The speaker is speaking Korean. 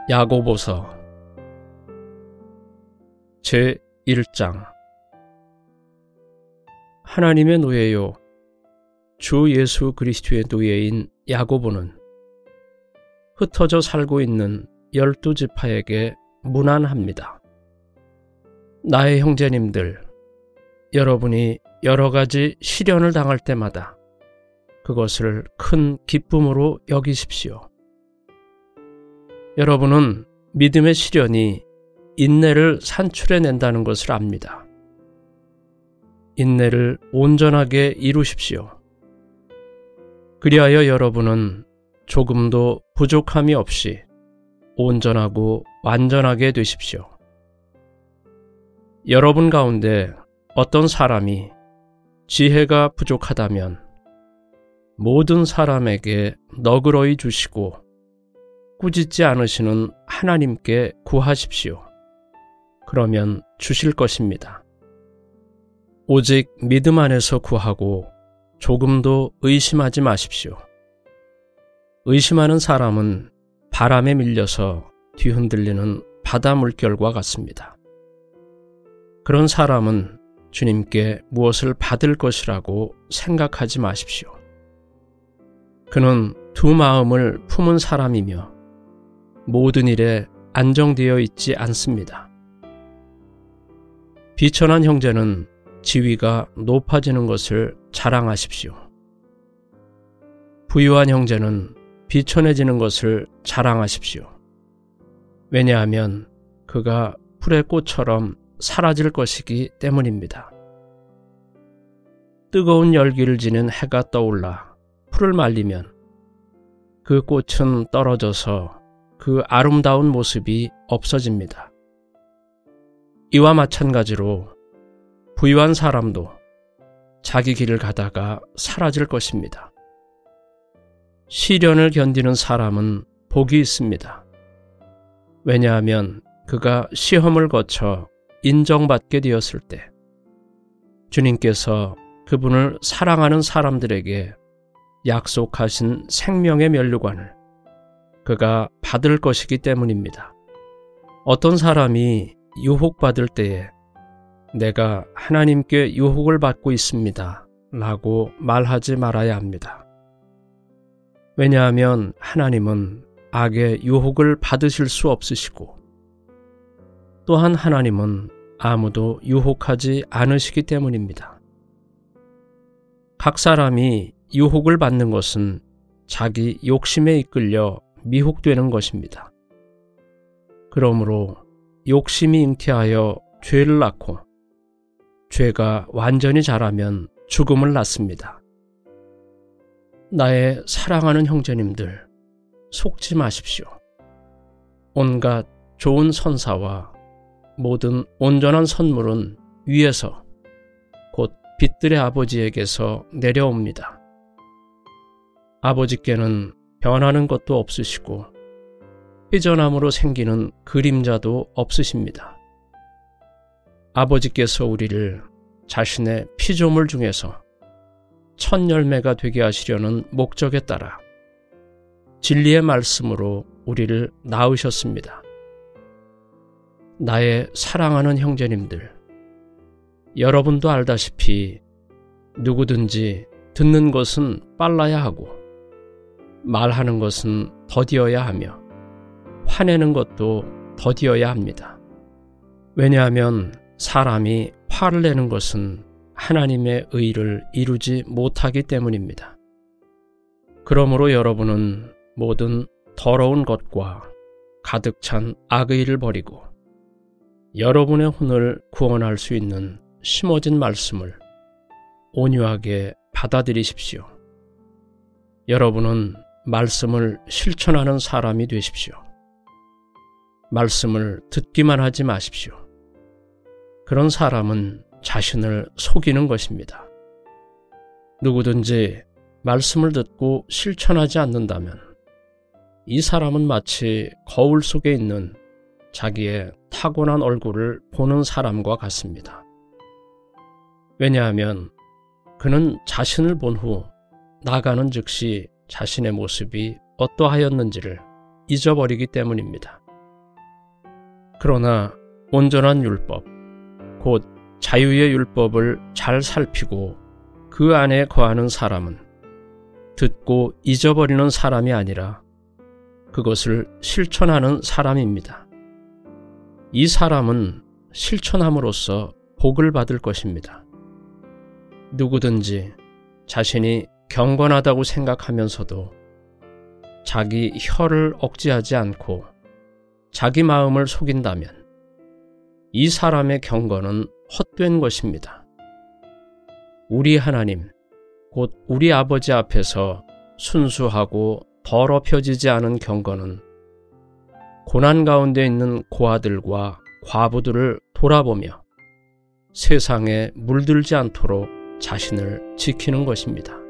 야고보서 제1장. 하나님의 노예요 주 예수 그리스도의 노예인 야고보는 흩어져 살고 있는 12지파에게 문안합니다. 나의 형제님들, 여러분이 여러 가지 시련을 당할 때마다 그것을 큰 기쁨으로 여기십시오. 여러분은 믿음의 시련이 인내를 산출해낸다는 것을 압니다. 인내를 온전하게 이루십시오. 그리하여 여러분은 조금도 부족함이 없이 온전하고 완전하게 되십시오. 여러분 가운데 어떤 사람이 지혜가 부족하다면 모든 사람에게 너그러이 주시고 꾸짖지 않으시는 하나님께 구하십시오. 그러면 주실 것입니다. 오직 믿음 안에서 구하고 조금도 의심하지 마십시오. 의심하는 사람은 바람에 밀려서 뒤흔들리는 바다 물결과 같습니다. 그런 사람은 주님께 무엇을 받을 것이라고 생각하지 마십시오. 그는 두 마음을 품은 사람이며 모든 일에 안정되어 있지 않습니다. 비천한 형제는 지위가 높아지는 것을 자랑하십시오. 부유한 형제는 비천해지는 것을 자랑하십시오. 왜냐하면 그가 풀의 꽃처럼 사라질 것이기 때문입니다. 뜨거운 열기를 지닌 해가 떠올라 풀을 말리면 그 꽃은 떨어져서 그 아름다운 모습이 없어집니다. 이와 마찬가지로 부유한 사람도 자기 길을 가다가 사라질 것입니다. 시련을 견디는 사람은 복이 있습니다. 왜냐하면 그가 시험을 거쳐 인정받게 되었을 때 주님께서 그분을 사랑하는 사람들에게 약속하신 생명의 면류관을 그가 받을 것이기 때문입니다. 어떤 사람이 유혹받을 때에 내가 하나님께 유혹을 받고 있습니다 라고 말하지 말아야 합니다. 왜냐하면 하나님은 악의 유혹을 받으실 수 없으시고 또한 하나님은 아무도 유혹하지 않으시기 때문입니다. 각 사람이 유혹을 받는 것은 자기 욕심에 이끌려 미혹되는 것입니다. 그러므로 욕심이 잉태하여 죄를 낳고 죄가 완전히 자라면 죽음을 낳습니다. 나의 사랑하는 형제님들, 속지 마십시오. 온갖 좋은 선사와 모든 온전한 선물은 위에서 곧 빛들의 아버지에게서 내려옵니다. 아버지께는 변하는 것도 없으시고 삐져남으로 생기는 그림자도 없으십니다. 아버지께서 우리를 자신의 피조물 중에서 첫 열매가 되게 하시려는 목적에 따라 진리의 말씀으로 우리를 낳으셨습니다. 나의 사랑하는 형제님들, 여러분도 알다시피 누구든지 듣는 것은 빨라야 하고 말하는 것은 더디어야 하며 화내는 것도 더디어야 합니다. 왜냐하면 사람이 화를 내는 것은 하나님의 의를 이루지 못하기 때문입니다. 그러므로 여러분은 모든 더러운 것과 가득 찬 악의 일을 버리고 여러분의 혼을 구원할 수 있는 심어진 말씀을 온유하게 받아들이십시오. 여러분은 말씀을 실천하는 사람이 되십시오. 말씀을 듣기만 하지 마십시오. 그런 사람은 자신을 속이는 것입니다. 누구든지 말씀을 듣고 실천하지 않는다면 이 사람은 마치 거울 속에 있는 자기의 타고난 얼굴을 보는 사람과 같습니다. 왜냐하면 그는 자신을 본 후 나가는 즉시 자신의 모습이 어떠하였는지를 잊어버리기 때문입니다. 그러나 온전한 율법, 곧 자유의 율법을 잘 살피고 그 안에 거하는 사람은 듣고 잊어버리는 사람이 아니라 그것을 실천하는 사람입니다. 이 사람은 실천함으로써 복을 받을 것입니다. 누구든지 자신이 경건하다고 생각하면서도 자기 혀를 억제하지 않고 자기 마음을 속인다면 이 사람의 경건은 헛된 것입니다. 우리 하나님, 곧 우리 아버지 앞에서 순수하고 더럽혀지지 않은 경건은 고난 가운데 있는 고아들과 과부들을 돌아보며 세상에 물들지 않도록 자신을 지키는 것입니다.